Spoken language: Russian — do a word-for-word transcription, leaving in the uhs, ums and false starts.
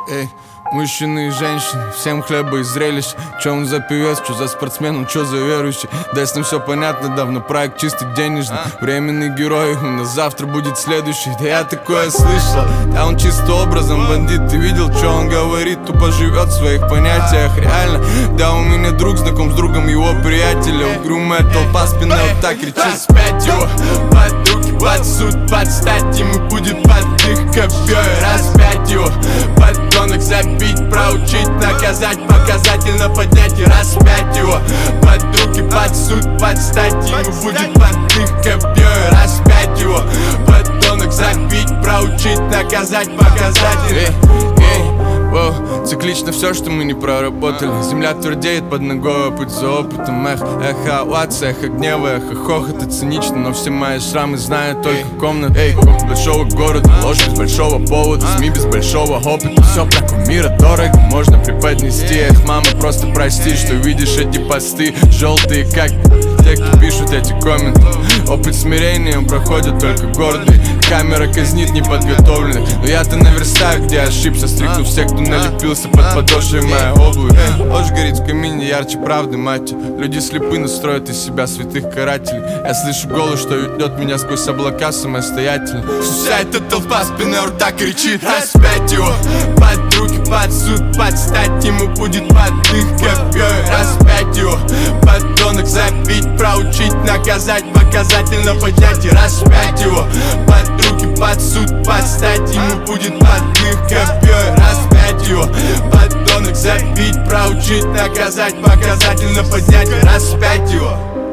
Эй, мужчины и женщины, всем хлеба и зрелищ. Чё он за певец, чё за спортсмен, он чё за верующий? Да с ним все понятно давно, проект чистый денежный. Временный герой, у нас завтра будет следующий. Да я такое слышал, да он чисто образом бандит. Ты видел, чё он говорит, тупо живет в своих понятиях. Реально, да у меня друг знаком с другом его приятеля. Угрюмая толпа спина вот так кричит: спять его, под руки, под суд, под стать. Ему будет под их копьёй распять его. Подонок забить, проучить, наказать, показательно поднять и распять его. Под руки, под суд, под стать. Ему будет под их копьёй распять его. Подонок забить, проучить, наказать, показательно. Воу, циклично все, что мы не проработали. Земля твердеет под ногой, путь за опытом. Эх, эхо овации, эхо гнева, эхо хохота. Цинично, но все мои шрамы знают только комнаты. Эй, с большого города, ложь без большого повода, СМИ без большого опыта. Все про кумира дорого можно преподнести. Эх, мама, просто прости, что видишь эти посты желтые, как те, кто пишут эти комменты. Опыт смирения проходят только гордые. Камера казнит неподготовленных. Но я-то наверстаю, где ошибся, стрикну всех, кто налепился под подошвой моей обуви. Ложь горит в камине ярче правды, мать. Люди слепы, но строят из себя святых карателей. Я слышу голос, что ведет меня сквозь облака самостоятельно. Вся эта толпа спиной рта кричит: распять его, под руки, под суд, под стать. Ему будет под их копьёй распять его. Подонок забить, проучить, наказать, показательно поднять и распять его. Под руки, под суд, под стать. Ему будет под их копьёй распять его. Подонок забить, проучить, наказать, показательно поднять и распять его.